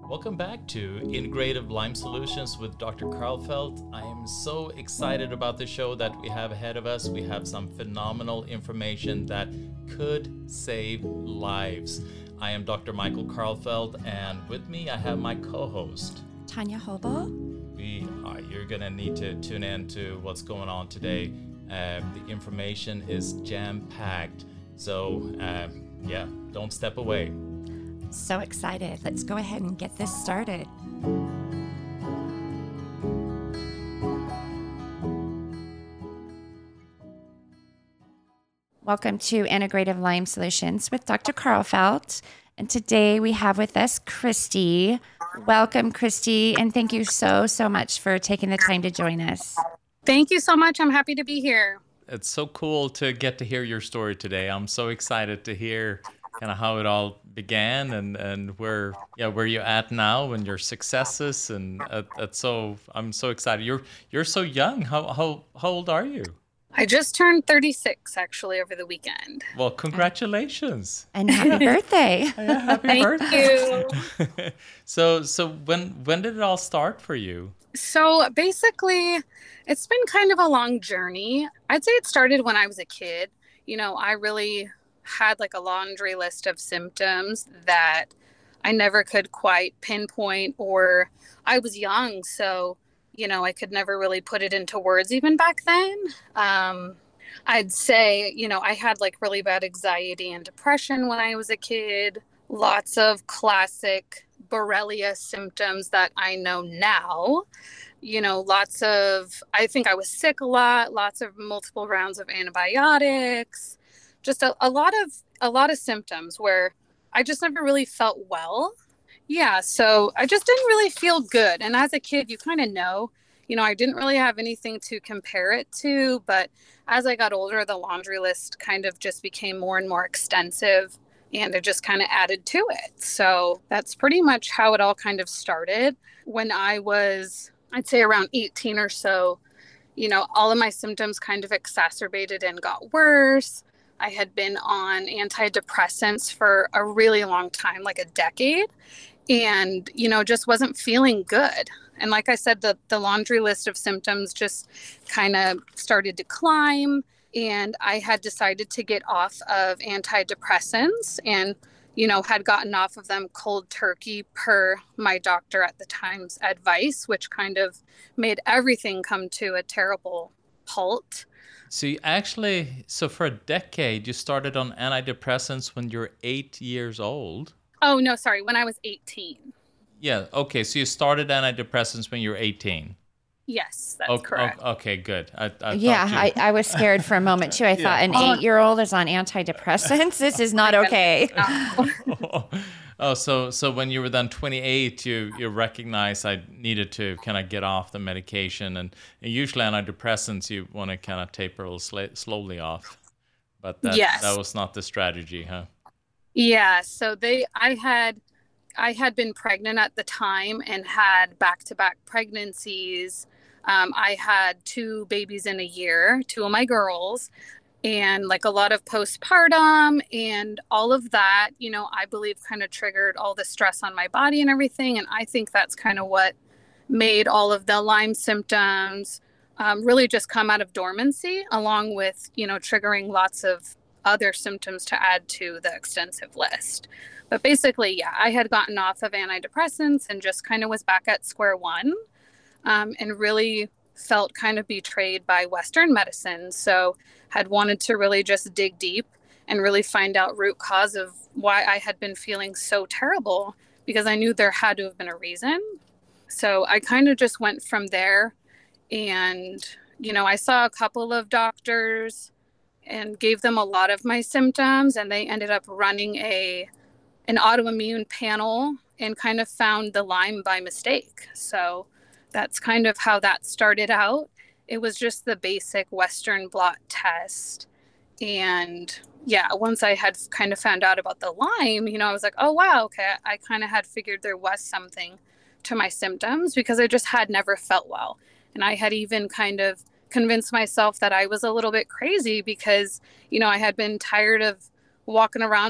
Welcome back to Integrative Lyme Solutions with Dr. Karlfeldt. I am so excited about the show that we have ahead of us. We have some phenomenal information that could save lives. I am Dr. Michael Karlfeldt, and with me I have my co-host, Tanya Hobo. You're going to need to tune in to what's going on today. The information is jam-packed, so don't step away. So excited. Let's go ahead and get this started. Welcome to Integrative Lyme Solutions with Dr. Karlfeldt. And today we have with us Christy. Welcome, Christy, and thank you so much for taking the time to join us. Thank you so much. I'm happy to be here. It's so cool to get to hear your story today. I'm so excited to hear kind of how it all began and where you're at now and your successes, and I'm so excited. You're so young. How old are you? I just turned 36 actually over the weekend. Well, congratulations. And happy birthday. Yeah, happy Thank birthday. you. So when did it all start for you? So basically, it's been kind of a long journey. I'd say it started when I was a kid. I really had like a laundry list of symptoms that I never could quite pinpoint, or I was young, so I could never really put it into words even back then. I'd say I had like really bad anxiety and depression when I was a kid, lots of classic Borrelia symptoms that I know now, I think I was sick a lot, lots of multiple rounds of antibiotics, just a lot of symptoms where I just never really felt well. Yeah, so I just didn't really feel good. And as a kid, you kind of know, I didn't really have anything to compare it to. But as I got older, the laundry list kind of just became more and more extensive, and it just kind of added to it. So that's pretty much how it all kind of started. When I was, I'd say around 18 or so, all of my symptoms kind of exacerbated and got worse. I had been on antidepressants for a really long time, like a decade, and, just wasn't feeling good. And like I said, the laundry list of symptoms just kind of started to climb, and I had decided to get off of antidepressants and, had gotten off of them cold turkey per my doctor at the time's advice, which kind of made everything come to a terrible halt. So for a decade, you started on antidepressants when you're 8 years old? Oh, no, sorry, when I was 18. Yeah, okay, so you started antidepressants when you were 18? Yes, that's correct. Okay, good. I was scared for a moment too. I thought an 8-year-old is on antidepressants. This is not okay. So when you were then 28, you recognized I needed to kind of get off the medication, and usually antidepressants you want to kind of taper a little slowly off, but that was not the strategy, huh? Yeah. So I had been pregnant at the time and had back-to-back pregnancies. I had 2 babies in a year, 2 of my girls, and like a lot of postpartum and all of that, I believe kind of triggered all the stress on my body and everything. And I think that's kind of what made all of the Lyme symptoms really just come out of dormancy, along with, triggering lots of other symptoms to add to the extensive list. But basically, I had gotten off of antidepressants and just kind of was back at square one, and really felt kind of betrayed by Western medicine. So had wanted to really just dig deep and really find out root cause of why I had been feeling so terrible, because I knew there had to have been a reason. So I kind of just went from there, and, I saw a couple of doctors and gave them a lot of my symptoms, and they ended up running an autoimmune panel and kind of found the Lyme by mistake. So that's kind of how that started out. It was just the basic Western blot test. And once I had kind of found out about the Lyme, I was like, oh, wow, okay. I kind of had figured there was something to my symptoms, because I just had never felt well. And I had even kind of convinced myself that I was a little bit crazy, because, I had been tired of walking around with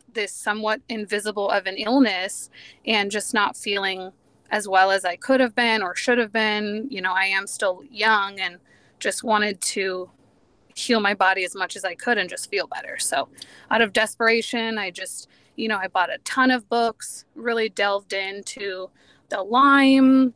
this somewhat invisible of an illness and just not feeling as well as I could have been or should have been. I am still young and just wanted to heal my body as much as I could and just feel better. So out of desperation, I just, I bought a ton of books, really delved into the Lyme,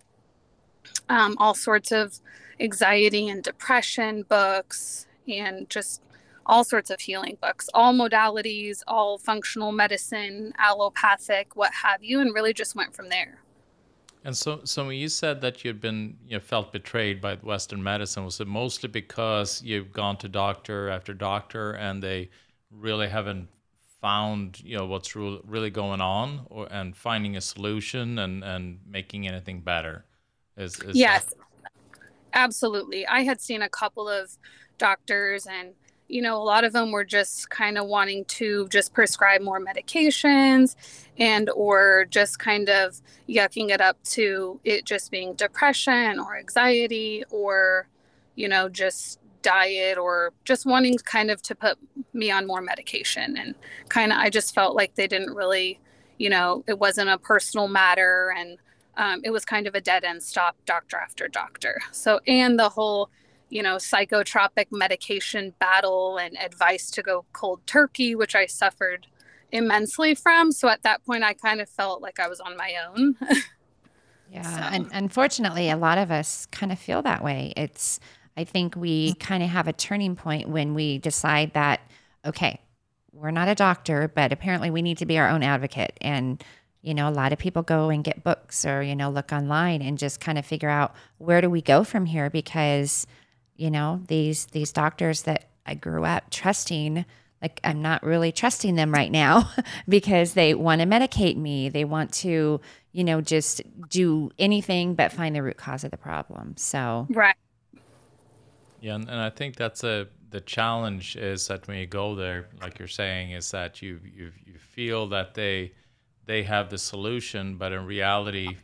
all sorts of anxiety and depression books, and just all sorts of healing books, all modalities, all functional medicine, allopathic, what have you, and really just went from there. And so when you said that you felt betrayed by Western medicine, was it mostly because you've gone to doctor after doctor and they really haven't found, what's really going on, and finding a solution and making anything better? Yes, absolutely. I had seen a couple of doctors, and a lot of them were just kind of wanting to just prescribe more medications or just kind of yucking it up to it just being depression or anxiety or, just diet, or just wanting kind of to put me on more medication. And I just felt like they didn't really, it wasn't a personal matter. And it was kind of a dead end stop, doctor after doctor. So, and the whole psychotropic medication battle and advice to go cold turkey, which I suffered immensely from. So at that point, I kind of felt like I was on my own. Yeah. So. And unfortunately, a lot of us kind of feel that way. I think we kind of have a turning point when we decide that, okay, we're not a doctor, but apparently we need to be our own advocate. And a lot of people go and get books or, look online and just kind of figure out, where do we go from here? Because these doctors that I grew up trusting, like, I'm not really trusting them right now because they want to medicate me. They want to, just do anything but find the root cause of the problem. So, right. Yeah. And I think that's the challenge is that when you go there, like you're saying, is that you feel that they have the solution, but in reality,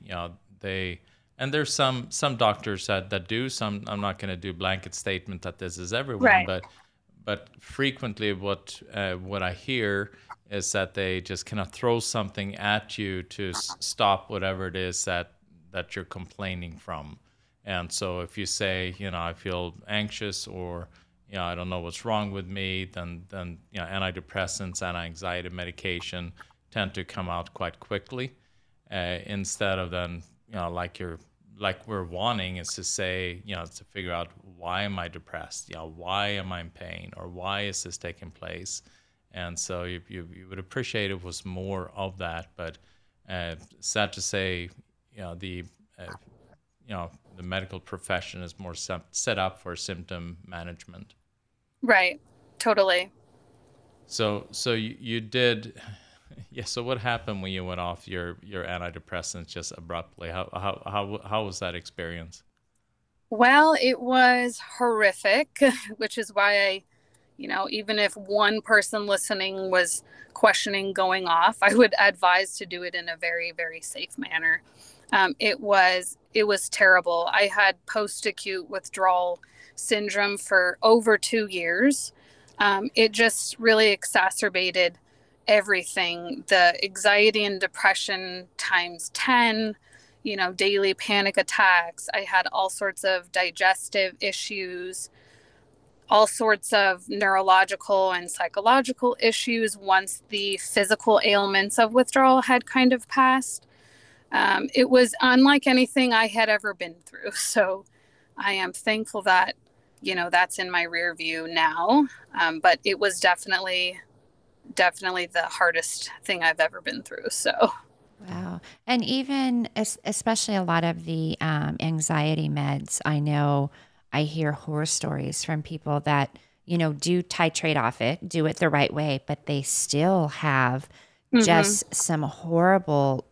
and there's some doctors that do some. I'm not going to do blanket statement that this is everyone, right. but frequently what I hear is that they just kind of throw something at you to stop whatever it is that you're complaining from. And so if you say, I feel anxious, or I don't know what's wrong with me, then antidepressants and anxiety medication tend to come out quite quickly, instead of then like we're wanting is to say, to figure out, why am I depressed? Why am I in pain? Or why is this taking place? And so you would appreciate it was more of that. But sad to say, the medical profession is more set up for symptom management. Right. Totally. So you did. Yeah. So what happened when you went off your antidepressants just abruptly? How was that experience? Well, it was horrific, which is why I, even if one person listening was questioning going off, I would advise to do it in a very, very safe manner. It was terrible. I had post-acute withdrawal syndrome for over 2 years. It just really exacerbated everything, the anxiety and depression times 10, daily panic attacks. I had all sorts of digestive issues, all sorts of neurological and psychological issues once the physical ailments of withdrawal had kind of passed. It was unlike anything I had ever been through. So I am thankful that, that's in my rear view now. But it was definitely the hardest thing I've ever been through. So, wow. And even especially a lot of the anxiety meds, I know I hear horror stories from people that, do titrate off it, do it the right way, but they still have just some horrible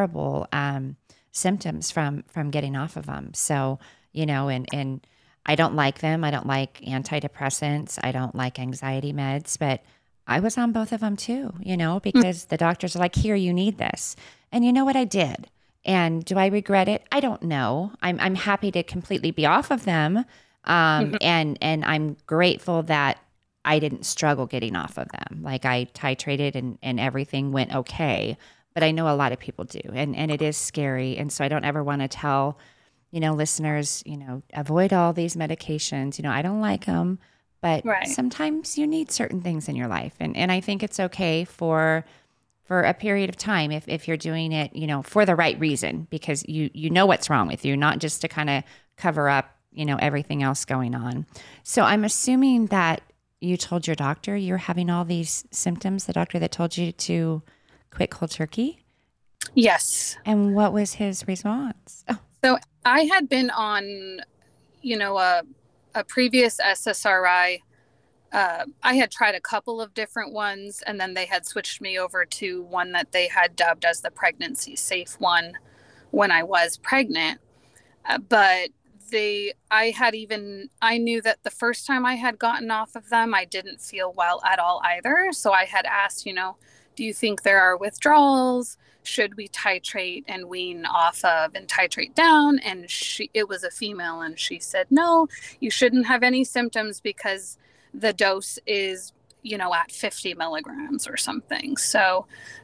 symptoms from getting off of them. So, and I don't like them. I don't like antidepressants. I don't like anxiety meds, but I was on both of them too, because the doctors are like, here, you need this. And you know what I did? And do I regret it? I don't know. I'm happy to completely be off of them. And I'm grateful that I didn't struggle getting off of them. Like I titrated and everything went okay. But I know a lot of people do. And it is scary. And so I don't ever want to tell, listeners, avoid all these medications. I don't like them, but Right. sometimes you need certain things in your life. And I think it's okay for a period of time if you're doing it, for the right reason, because you know what's wrong with you, not just to kind of cover up, everything else going on. So I'm assuming that you told your doctor you're having all these symptoms, the doctor that told you to quit cold turkey? Yes. And what was his response? Oh. So I had been on, a previous SSRI. I had tried a couple of different ones, and then they had switched me over to one that they had dubbed as the pregnancy safe one when I was pregnant. But I knew that the first time I had gotten off of them, I didn't feel well at all either. So I had asked, do you think there are withdrawals? Should we titrate and wean off of and titrate down? And it was a female, and she said, no, you shouldn't have any symptoms because the dose is, at 50 milligrams or something. So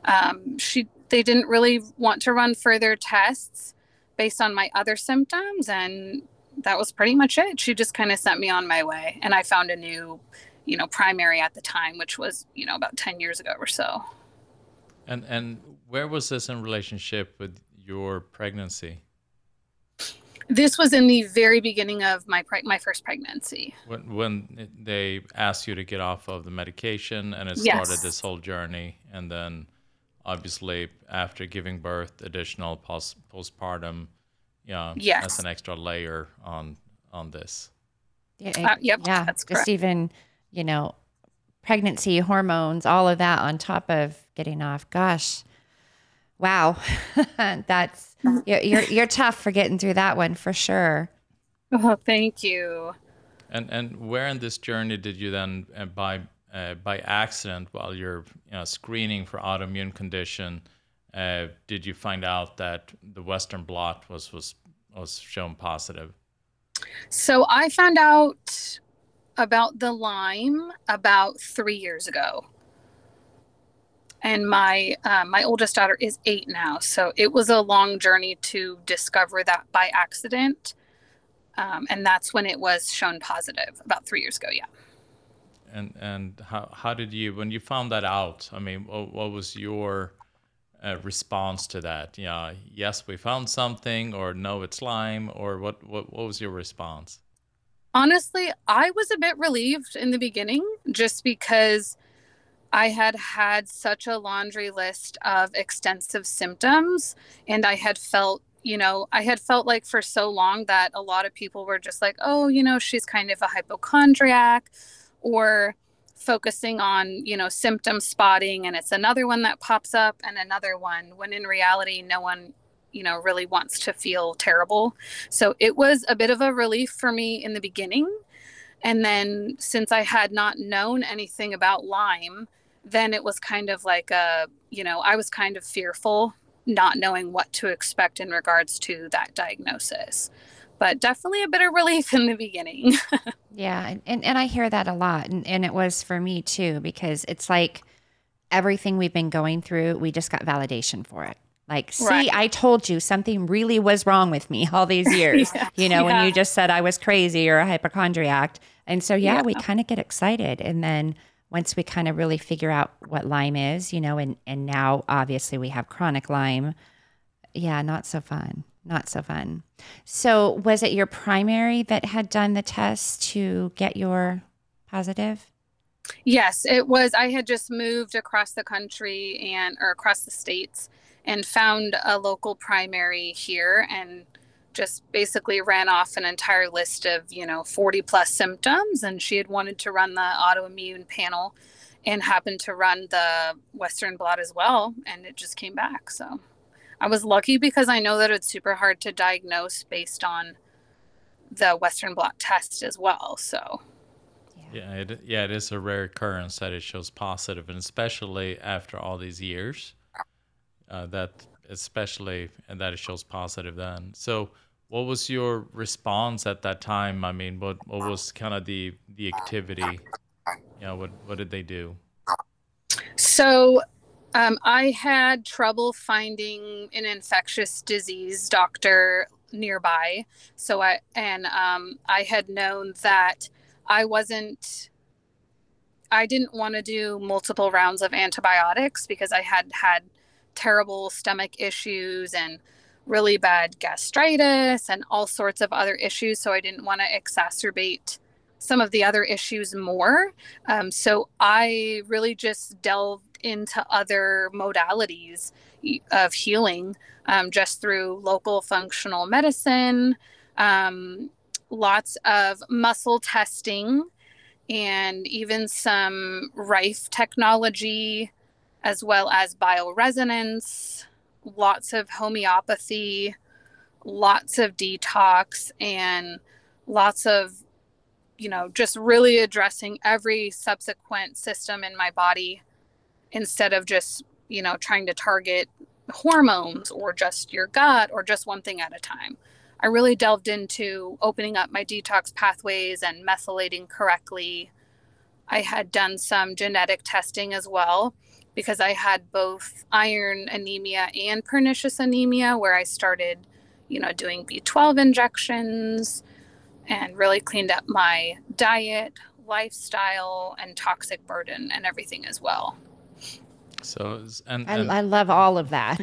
they didn't really want to run further tests based on my other symptoms. And that was pretty much it. She just kind of sent me on my way. And I found a new, primary at the time, which was, about 10 years ago or so. And where was this in relationship with your pregnancy? This was in the very beginning of my first pregnancy. When they asked you to get off of the medication and it Yes. started this whole journey, and then obviously after giving birth, additional postpartum, Yes. as an extra layer on this. Yep, Yeah, that's just correct. even, pregnancy, hormones, all of that on top of getting off. Gosh, wow, that's you're tough for getting through that one for sure. Oh, thank you. And where in this journey did you then, by accident, while you're screening for autoimmune condition, did you find out that the Western blot was shown positive? So I found out about the Lyme about 3 years ago. And my oldest daughter is 8 now. So it was a long journey to discover that by accident. And that's when it was shown positive about 3 years ago. Yeah. And how did you, when you found that out, I mean, what was your response to that? Yes, we found something, or no, it's Lyme, or what was your response? Honestly, I was a bit relieved in the beginning just because I had such a laundry list of extensive symptoms, and I had felt like for so long that a lot of people were just like, oh, she's kind of a hypochondriac, or focusing on, symptom spotting, and it's another one that pops up and another one, when in reality, no one, really wants to feel terrible. So it was a bit of a relief for me in the beginning. And then since I had not known anything about Lyme, then it was kind of like I was kind of fearful, not knowing what to expect in regards to that diagnosis. But definitely a bit of relief in the beginning. Yeah, and I hear that a lot, and it was for me too, because it's like everything we've been going through, we just got validation for it. Like, see, Right. I told you something really was wrong with me all these years, when you just said I was crazy or a hypochondriac. And so, we kind of get excited. And then once we kind of really figure out what Lyme is, and now obviously we have chronic Lyme. Yeah, not so fun. Not so fun. So was it your primary that had done the test to get your positive? Yes, it was. I had just moved across the country or across the states, and found a local primary here, and just basically ran off an entire list of, 40 plus symptoms. And she had wanted to run the autoimmune panel and happened to run the Western blot as well. And it just came back. So I was lucky, because I know that it's super hard to diagnose based on the Western blot test as well. So It is a rare occurrence that it shows positive, and especially after all these years, that it shows positive then. So what was your response at that time? I mean, what was kind of the activity Yeah, what did they do? So I had trouble finding an infectious disease doctor nearby. So I had known that I wasn't, I didn't want to do multiple rounds of antibiotics because I had had terrible stomach issues and really bad gastritis and all sorts of other issues. So I didn't want to exacerbate some of the other issues more. So I really just delved into other modalities of healing, just through local functional medicine, lots of muscle testing, and even some Rife technology, as well as bioresonance, lots of homeopathy, lots of detox, and lots of, just really addressing every subsequent system in my body instead of just, trying to target hormones or just your gut or just one thing at a time. I really delved into opening up my detox pathways and methylating correctly. I had done some genetic testing as well because I had both iron anemia and pernicious anemia, where I started, doing B12 injections and really cleaned up my diet, lifestyle, and toxic burden and everything as well. So, I love all of that.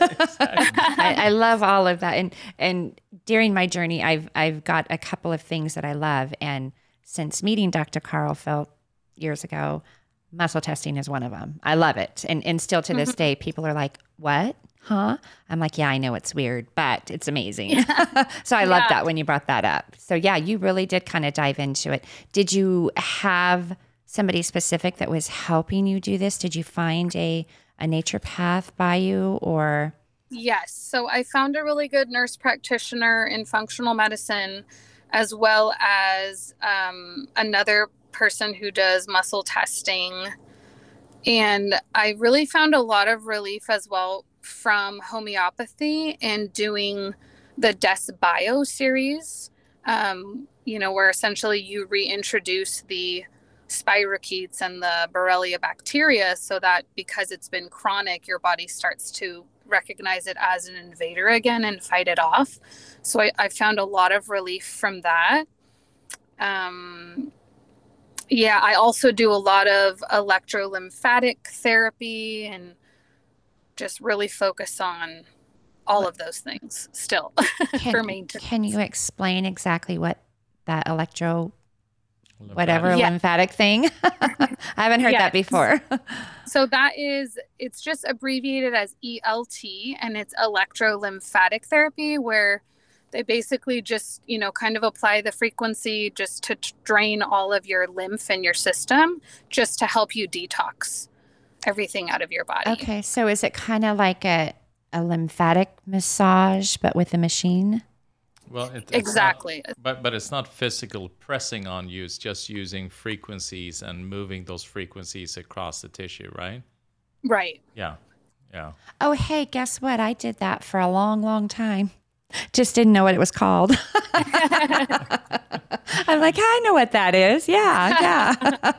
I love all of that. And during my journey, I've got a couple of things that I love. And since meeting Dr. Karlfeldt years ago, muscle testing is one of them. I love it. And still to this day, people are like, what? Huh? I'm like, yeah, I know it's weird, but it's amazing. So I love that when you brought that up. So yeah, you really did kind of dive into it. Did you have somebody specific that was helping you do this? Did you find a naturopath by you, or? Yes. So I found a really good nurse practitioner in functional medicine, as well as another person who does muscle testing. And I really found a lot of relief as well from homeopathy and doing the Des Bio series, where essentially you reintroduce the spirochetes and the Borrelia bacteria, so that because it's been chronic, your body starts to recognize it as an invader again and fight it off. So I found a lot of relief from that. I also do a lot of electrolymphatic therapy and just really focus on all of those things still for maintenance. Can you explain exactly what that lymphatic. lymphatic thing? I haven't heard that before. So it's just abbreviated as ELT, and it's electrolymphatic therapy, where they basically just, kind of apply the frequency just to drain all of your lymph in your system, just to help you detox everything out of your body. Okay. So is it kind of like a lymphatic massage, but with a machine? Well, it's exactly. Not, but it's not physical pressing on you. It's just using frequencies and moving those frequencies across the tissue, right? Right. Yeah. Oh, hey, guess what? I did that for a long, long time. Just didn't know what it was called. I'm like, I know what that is. Yeah.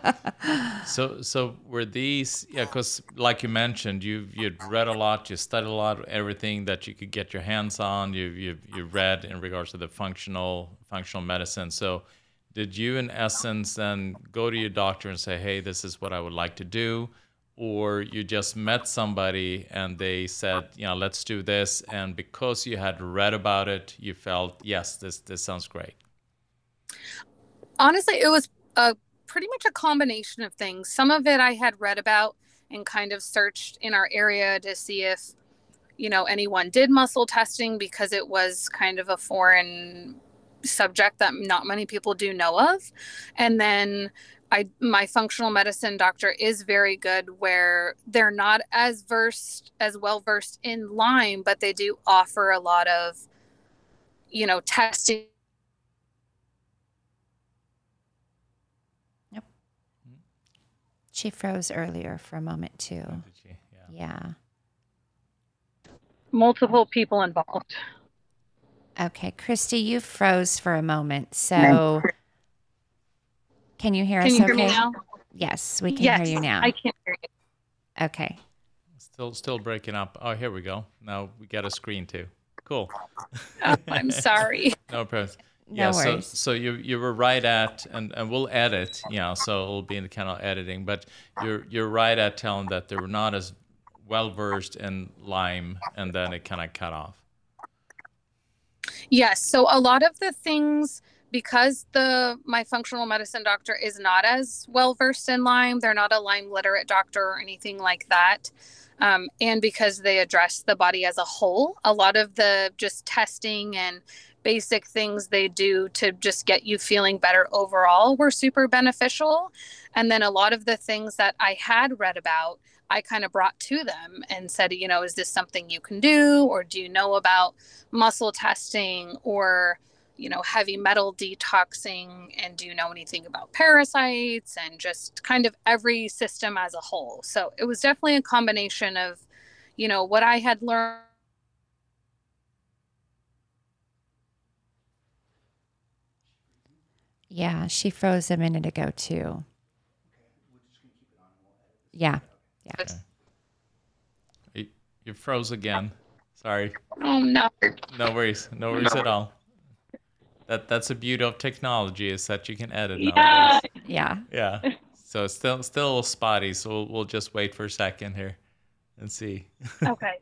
So were these? Yeah, because like you mentioned, you'd read a lot, you studied a lot, everything that you could get your hands on. You read in regards to the functional medicine. So did you, in essence, then go to your doctor and say, hey, this is what I would like to do? Or you just met somebody and they said, let's do this. And because you had read about it, you felt, yes, this sounds great. Honestly, it was pretty much a combination of things. Some of it I had read about and kind of searched in our area to see if, anyone did muscle testing, because it was kind of a foreign subject that not many people do know of. And then my functional medicine doctor is very good, where they're not as well versed in Lyme, but they do offer a lot of, testing. Yep. She froze earlier for a moment too. Oh, did she? Yeah. Multiple people involved. Okay, Christy, you froze for a moment. So can you hear us okay? Can you hear me now? Yes, we can Yes, hear you now. I can hear you. Okay. Still breaking up. Oh, here we go. Now we got a screen too. Cool. Oh, I'm sorry. No problem. No Yeah, worries. so you were right at, and we'll edit, so it'll be in the kind of editing, but you're right at telling that they were not as well versed in Lyme, and then it kind of cut off. Yes. So a lot of the things, because my functional medicine doctor is not as well versed in Lyme, they're not a Lyme literate doctor or anything like that. And because they address the body as a whole, a lot of the just testing and basic things they do to just get you feeling better overall were super beneficial. And then a lot of the things that I had read about, I kind of brought to them and said, is this something you can do? Or do you know about muscle testing or, heavy metal detoxing? And do you know anything about parasites and just kind of every system as a whole? So it was definitely a combination of, what I had learned. Yeah, she froze a minute ago too. Yeah. Okay. You froze again. Sorry. Oh, no. No worries at all. That's the beauty of technology, is that you can edit nowadays. Yeah. Yeah. So it's still spotty, so we'll just wait for a second here and see. Okay.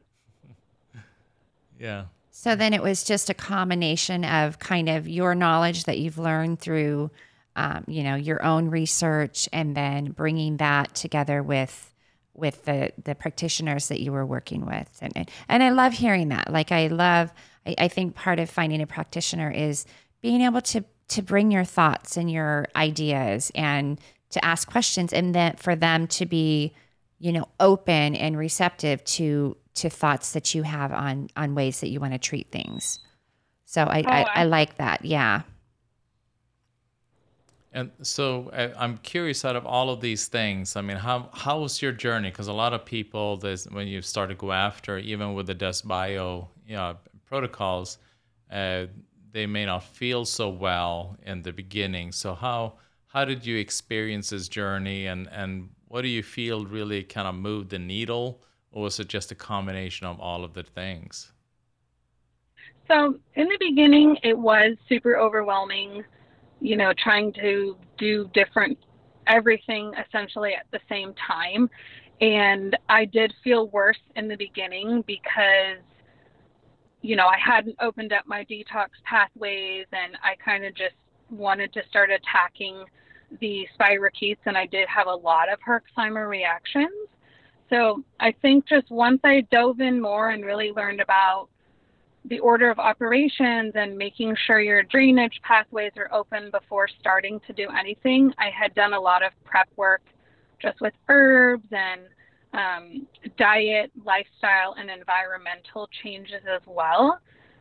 Yeah. So then it was just a combination of kind of your knowledge that you've learned through, your own research, and then bringing that together with the practitioners that you were working with. And I love hearing that. Like I think part of finding a practitioner is being able to bring your thoughts and your ideas and to ask questions, and then for them to be, open and receptive to thoughts that you have on ways that you want to treat things. So I like that. Yeah. And so I'm curious, out of all of these things, I mean, how was your journey? Because a lot of people, when you start to go after, even with the DeskBio protocols, they may not feel so well in the beginning. So how did you experience this journey, and what do you feel really kind of moved the needle, or was it just a combination of all of the things? So in the beginning, it was super overwhelming, trying to do everything essentially at the same time. And I did feel worse in the beginning because, I hadn't opened up my detox pathways, and I kind of just wanted to start attacking the spirochetes, and I did have a lot of Herxheimer reactions. So I think just once I dove in more and really learned about the order of operations and making sure your drainage pathways are open before starting to do anything, I had done a lot of prep work just with herbs and diet, lifestyle, and environmental changes as well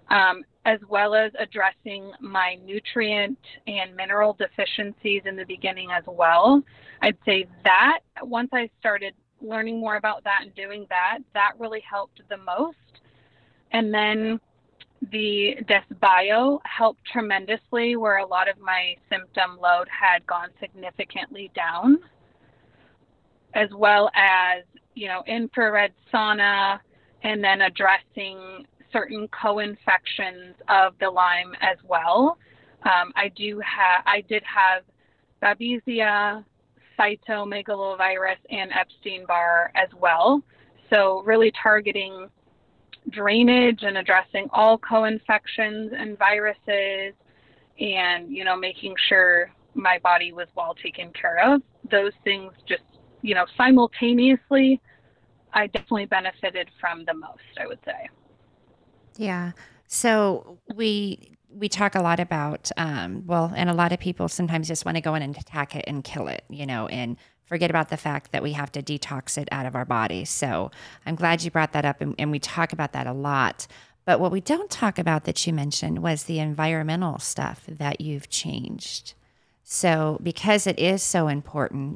as addressing my nutrient and mineral deficiencies in the beginning as well. I'd say that once I started learning more about that and doing that really helped the most. And then the DeskBio helped tremendously, where a lot of my symptom load had gone significantly down, as well as, infrared sauna, and then addressing certain co-infections of the Lyme as well. I did have Babesia, cytomegalovirus, and Epstein-Barr as well. So really targeting drainage and addressing all co-infections and viruses, and, making sure my body was well taken care of. Those things just, simultaneously, I definitely benefited from the most, I would say. Yeah. So we talk a lot about, and a lot of people sometimes just want to go in and attack it and kill it, and forget about the fact that we have to detox it out of our body. So I'm glad you brought that up, and we talk about that a lot. But what we don't talk about that you mentioned was the environmental stuff that you've changed. So because it is so important,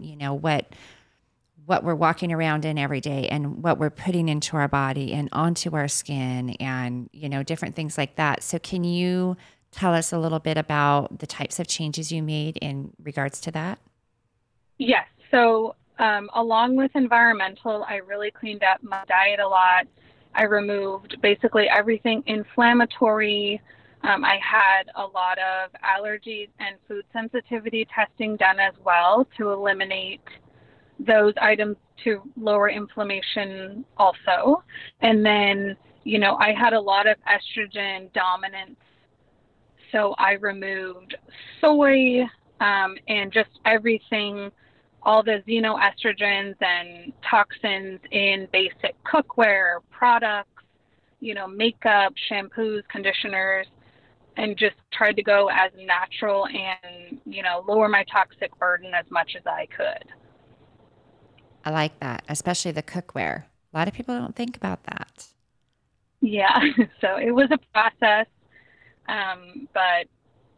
what we're walking around in every day and what we're putting into our body and onto our skin and, different things like that. So can you tell us a little bit about the types of changes you made in regards to that? Yes. So, along with environmental, I really cleaned up my diet a lot. I removed basically everything inflammatory. I had a lot of allergies and food sensitivity testing done as well to eliminate those items to lower inflammation also. And then, I had a lot of estrogen dominance. So I removed soy and just everything, all the xenoestrogens and toxins in basic cookware, products, makeup, shampoos, conditioners, and just tried to go as natural and, lower my toxic burden as much as I could. I like that, especially the cookware. A lot of people don't think about that. Yeah. So it was a process. But,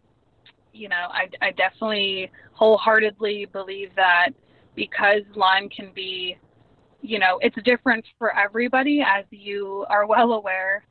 I definitely wholeheartedly believe that because Lyme can be, it's different for everybody, as you are well aware.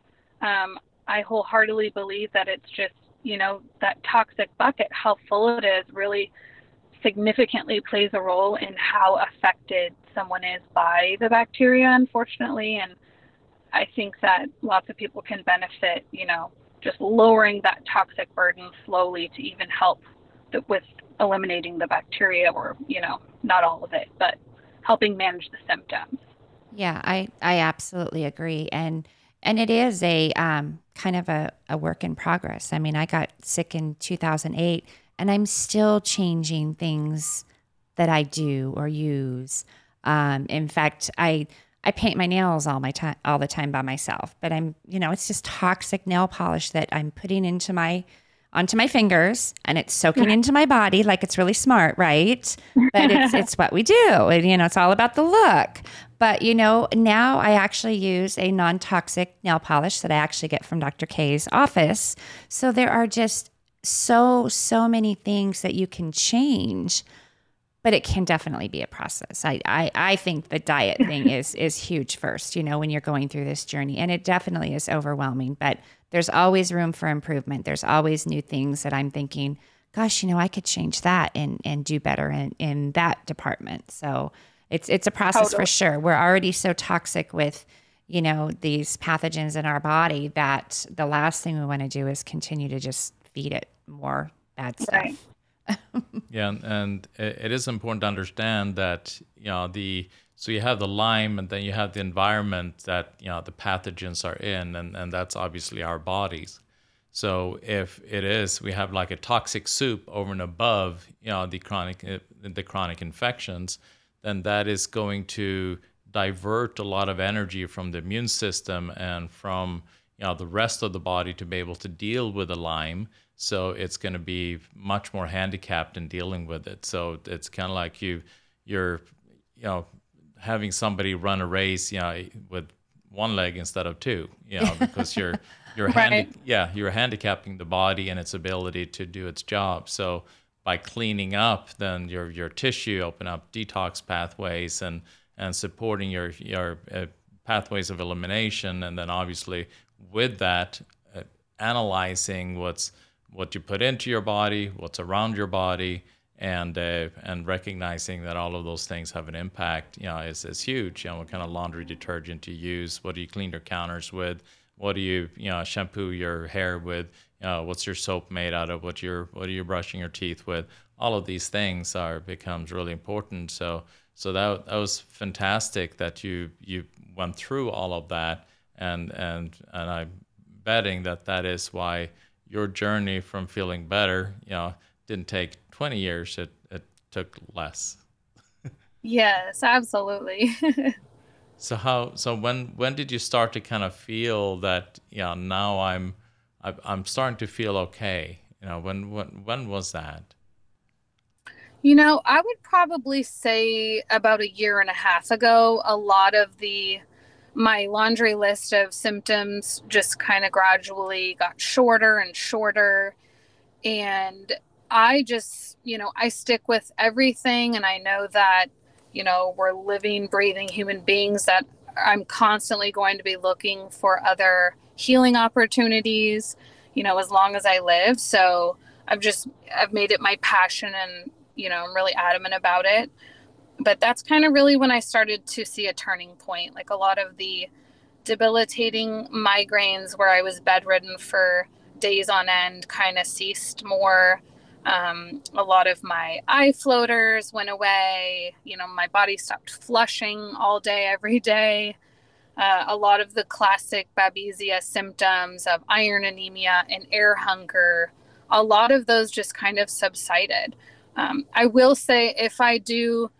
I wholeheartedly believe that it's just, that toxic bucket, how full it is, really significantly plays a role in how affected someone is by the bacteria, unfortunately. And I think that lots of people can benefit, just lowering that toxic burden slowly to even help with eliminating the bacteria, or, not all of it, but helping manage the symptoms. Yeah, I absolutely agree. And it is a kind of a work in progress. I mean, I got sick in 2008 and I'm still changing things that I do or use. In fact, I paint my nails all the time by myself, but it's just toxic nail polish that I'm putting onto my fingers, and it's soaking into my body like it's really smart, right? But it's what we do. And, it's all about the look. But, now I actually use a non-toxic nail polish that I actually get from Dr. K's office. So there are just so many things that you can change. But it can definitely be a process. I think the diet thing is huge first, when you're going through this journey. And it definitely is overwhelming. But there's always room for improvement. There's always new things that I'm thinking, gosh, I could change that and do better in that department. So it's a process for sure. We're already so toxic with, these pathogens in our body that the last thing we want to do is continue to just feed it more bad stuff. Right. Yeah, and it is important to understand that so you have the Lyme, and then you have the environment that the pathogens are in, and that's obviously our bodies. So if we have like a toxic soup over and above the chronic infections, then that is going to divert a lot of energy from the immune system and from the rest of the body to be able to deal with the Lyme. So it's going to be much more handicapped in dealing with it. So it's kind of like you're having somebody run a race, with one leg instead of two, because you're right. You're handicapping the body and its ability to do its job. So by cleaning up, then your tissue open up detox pathways and supporting your pathways of elimination, and then obviously with that, analyzing what you put into your body, what's around your body, and recognizing that all of those things have an impact, is huge. What kind of laundry detergent you use, what do you clean your counters with, what do you shampoo your hair with, what's your soap made out of, what are you brushing your teeth with. All of these things becomes really important. So that was fantastic that you went through all of that, and I'm betting that is why your journey from feeling better, didn't take 20 years. It took less. Yes, absolutely. So when did you start to kind of feel that, now I'm starting to feel okay? When was that? I would probably say about a year and a half ago. A lot of my laundry list of symptoms just kind of gradually got shorter and shorter. And I just, I stick with everything. And I know that, we're living, breathing human beings, that I'm constantly going to be looking for other healing opportunities, as long as I live. So I've made it my passion and, I'm really adamant about it. But that's kind of really when I started to see a turning point. Like a lot of the debilitating migraines where I was bedridden for days on end kind of ceased more. A lot of my eye floaters went away. My body stopped flushing all day, every day. A lot of the classic Babesia symptoms of iron anemia and air hunger, a lot of those just kind of subsided. I will say if I do,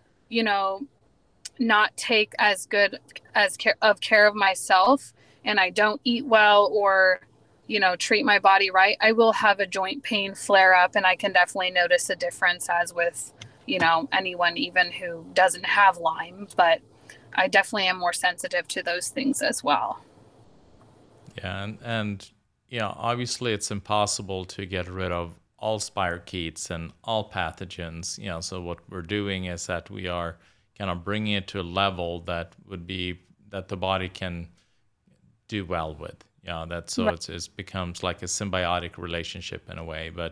not take as good as care of myself and I don't eat well or, treat my body right, I will have a joint pain flare up, and I can definitely notice a difference as with, anyone even who doesn't have Lyme, but I definitely am more sensitive to those things as well. Yeah. And obviously it's impossible to get rid of all spirochetes and all pathogens. So what we're doing is that we are kind of bringing it to a level that would be that the body can do well with. It becomes like a symbiotic relationship in a way. But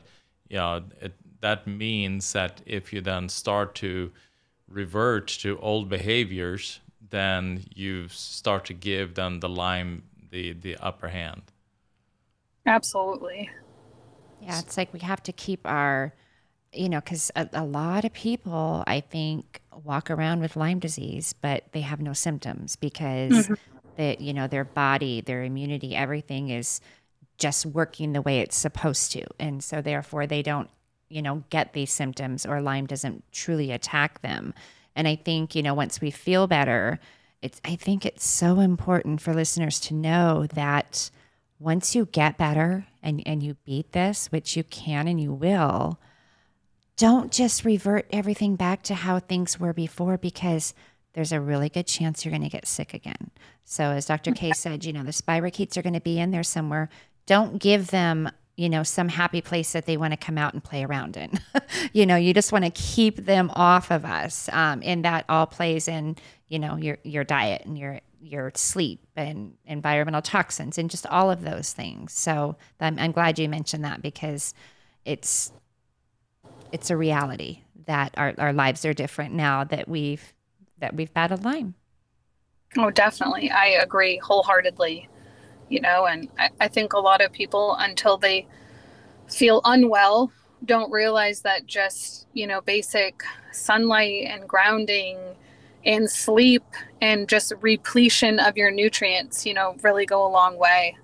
that means that if you then start to revert to old behaviors, then you start to give them the Lyme the upper hand. Absolutely. Yeah, it's like we have to keep our, because a lot of people, I think, walk around with Lyme disease, but they have no symptoms because their body, their immunity, everything is just working the way it's supposed to. And so therefore they don't, get these symptoms, or Lyme doesn't truly attack them. And I think, once we feel better, I think it's so important for listeners to know that once you get better and you beat this, which you can and you will, don't just revert everything back to how things were before, because there's a really good chance you're going to get sick again. So as Dr. K said, the spirochetes are going to be in there somewhere. Don't give them, some happy place that they want to come out and play around in. You just want to keep them off of us. And that all plays in, your diet and your sleep and environmental toxins and just all of those things. So I'm glad you mentioned that, because it's a reality that our lives are different now that we've battled Lyme. Oh, definitely. I agree wholeheartedly. And I think a lot of people, until they feel unwell, don't realize that just, basic sunlight and grounding and sleep and just repletion of your nutrients, really go a long way.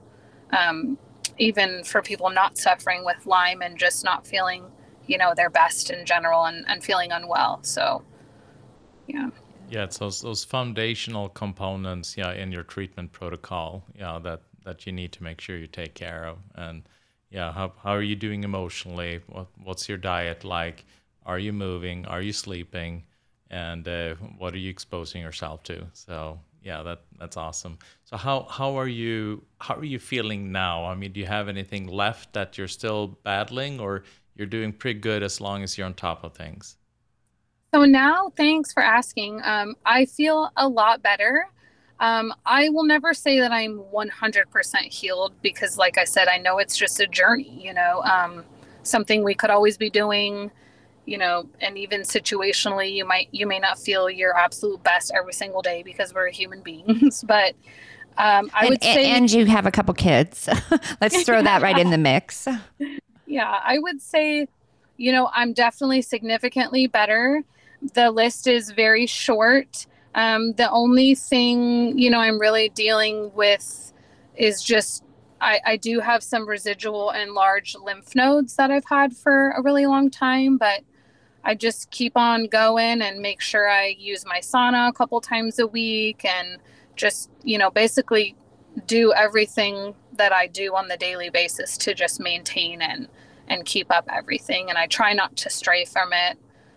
Even for people not suffering with Lyme and just not feeling, their best in general and feeling unwell. So, yeah. Yeah, it's those foundational components, in your treatment protocol, that you need to make sure you take care of. And how are you doing emotionally? What's your diet like? Are you moving? Are you sleeping? And what are you exposing yourself to? So that's awesome. So how are you feeling now? I mean, do you have anything left that you're still battling, or you're doing pretty good as long as you're on top of things? So now, thanks for asking. I feel a lot better. I will never say that I'm 100% healed, because like I said, I know it's just a journey, something we could always be doing, and even situationally, you may not feel your absolute best every single day because we're human beings, but I would say. And you have a couple kids. Let's throw that right in the mix. Yeah, I would say, I'm definitely significantly better. The list is very short. The only thing, I'm really dealing with is just, I do have some residual and large lymph nodes that I've had for a really long time, but I just keep on going and make sure I use my sauna a couple times a week and just, basically do everything that I do on the daily basis to just maintain and keep up everything. And I try not to stray from it.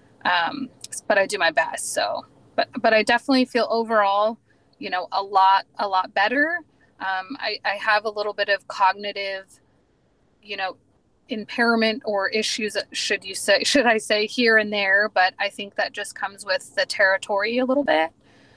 But I do my best. So, but I definitely feel overall, a lot better. I have a little bit of cognitive, impairment or issues, should I say here and there, but I think that just comes with the territory a little bit.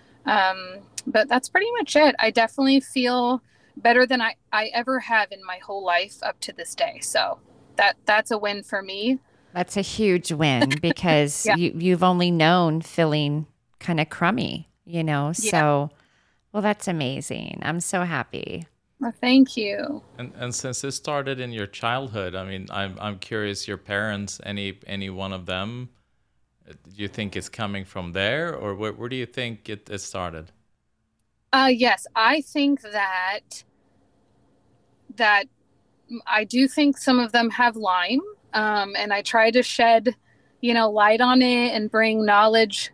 But that's pretty much it. I definitely feel better than I ever have in my whole life up to this day. So that's a win for me. That's a huge win because you've only known feeling kind of crummy, so, well, that's amazing. I'm so happy. Well, thank you. And since this started in your childhood, I mean, I'm curious, your parents, any one of them, do you think it's coming from there, or where do you think it started? Yes, I think that I do think some of them have Lyme, and I try to shed, light on it and bring knowledge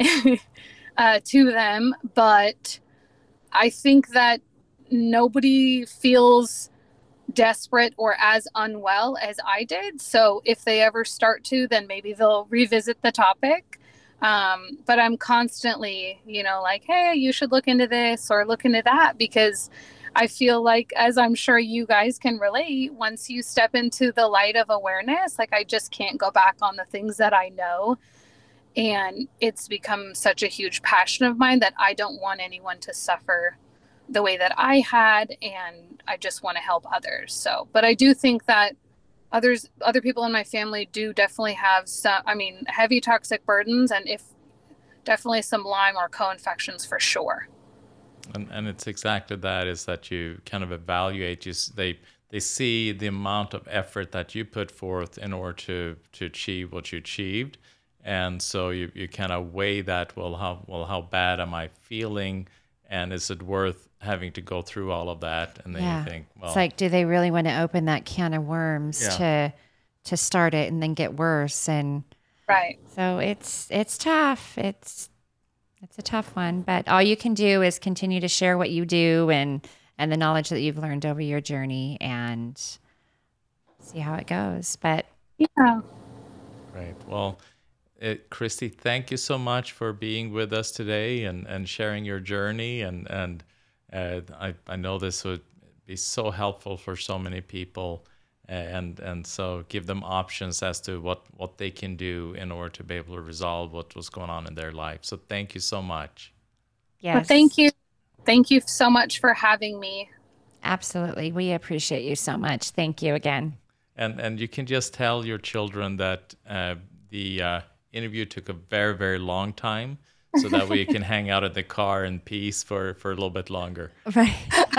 to them. But I think that nobody feels desperate or as unwell as I did. So if they ever start to, then maybe they'll revisit the topic. But I'm constantly, like, hey, you should look into this or look into that, because I feel like, as I'm sure you guys can relate, once you step into the light of awareness, like, I just can't go back on the things that I know. And it's become such a huge passion of mine that I don't want anyone to suffer the way that I had, and I just want to help others. So, but I do think that other people in my family do definitely have heavy toxic burdens, and definitely some Lyme or co-infections for sure. And it's exactly that, is that you kind of evaluate, they see the amount of effort that you put forth in order to achieve what you achieved. And so you kind of weigh that, how bad am I feeling? And is it worth having to go through all of that? And then you think, well, it's like, do they really want to open that can of worms to start it and then get worse? And right. So it's tough. It's a tough one, but all you can do is continue to share what you do and the knowledge that you've learned over your journey, and see how it goes. But yeah. Right. Well, Christy, thank you so much for being with us today and sharing your journey. And I know this would be so helpful for so many people, and so give them options as to what they can do in order to be able to resolve what was going on in their life. So thank you so much. Yes. Well, thank you. Thank you so much for having me. Absolutely. We appreciate you so much. Thank you again. And you can just tell your children that the interview took a very, very long time, so that way you can hang out in the car in peace for a little bit longer. Right.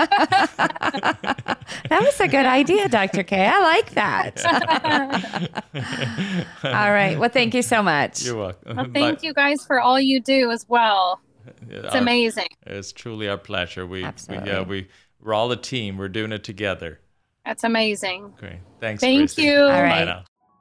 That was a good idea, Dr. K. I like that. All right. Well, thank you so much. You're welcome. Well, thank you guys for all you do as well. It's amazing. It's truly our pleasure. Absolutely. We're all a team. We're doing it together. That's amazing. Great. Thanks, Thank Christy. you. All Bye right. now.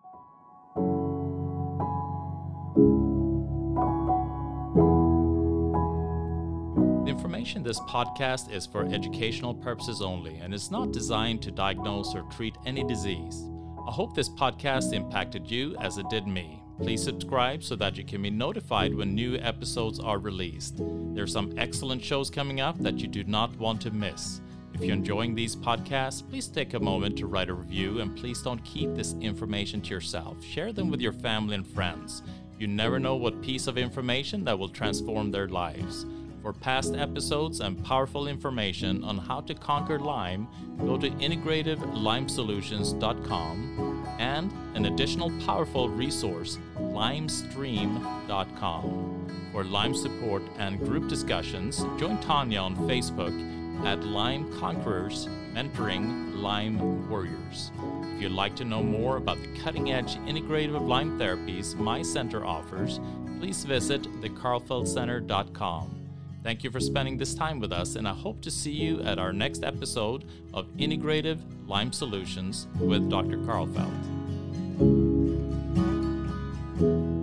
The information in this podcast is for educational purposes only and is not designed to diagnose or treat any disease. I hope this podcast impacted you as it did me. Please subscribe so that you can be notified when new episodes are released. There are some excellent shows coming up that you do not want to miss. If you're enjoying these podcasts, please take a moment to write a review, and please don't keep this information to yourself. Share them with your family and friends. You never know what piece of information that will transform their lives. For past episodes and powerful information on how to conquer Lyme, go to integrativeLymeSolutions.com, and an additional powerful resource, LymeStream.com. For Lyme support and group discussions, join Tanya on Facebook at Lyme Conquerors, mentoring Lyme warriors. If you'd like to know more about the cutting-edge integrative Lyme therapies my center offers, please visit thekarlfeldcenter.com. Thank you for spending this time with us, and I hope to see you at our next episode of Integrative Lyme Solutions with Dr. Karlfeldt.